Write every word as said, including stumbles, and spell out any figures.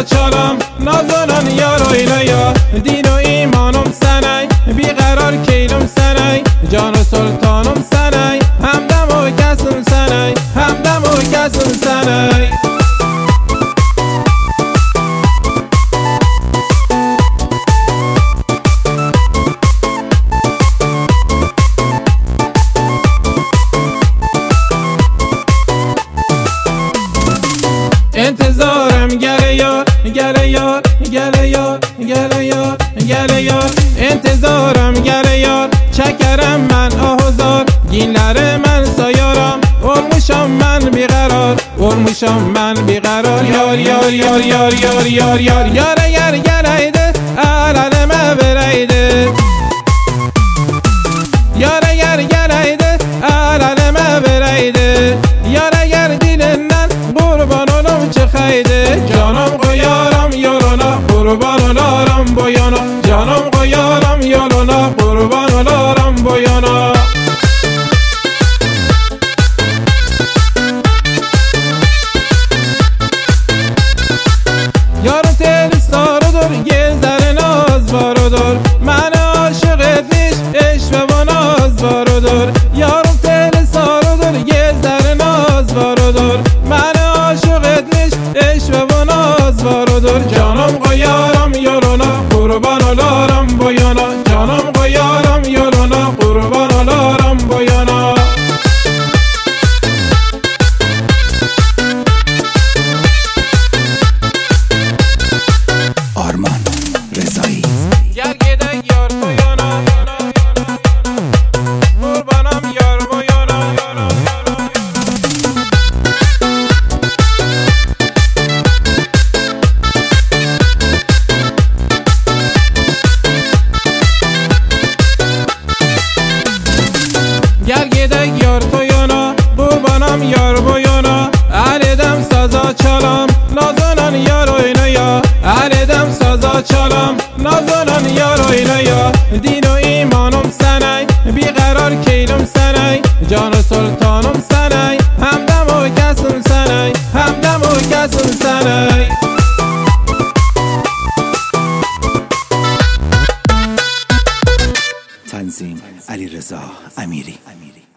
سزا چالم نازنان یار و اینایا دین و ایمانم سنای بیقرار کیلم سنای جان و سلطانم سنای همدم و کسم سنای همدم و کسم سنای انتظارم گره یار گره یار گره یار گره یار گره یار انتظارم گره یار چکرم من آهزار گینلر من سایارم اولموشم من بیقرار اولموشم من بیقرار یار یار یار یار یار یار یار یار گر گرایده علالمه برایده یار گر گرایده علالمه برایده یار گر دلنن قربان اولم چه خیده جانم قیارم یارونا قربان اولارم بایانا جانم قیارم یارونا قربان اولارم بایانا یارو تل سارو دور گذر ناز بارو دور من عاشقت نیش عشق و ناز بارو دور یارو تل سارو دور گذر ناز بارو دور من عاشقت نیش عشق و ناز بارو دور جانم قیارم یارونا قربان اولارم بایانا جانم قیارم یارونا قربان اولارم بایانا آرمان رضایی گرگیدک یار بایانا قربانم یار بایانا گرگیدک یار تویانا قربانم یار بایانا علیدم سازا چالم نازنان یار و اینایا علیدم سازا چالم نازنان یار و اینایا دین و ایمانم سنای بیقرار کیلم سنای جان و سلطانم سنای همدم و کسم سنای همدم و کسم سنای تنظیم علیرضا امیری.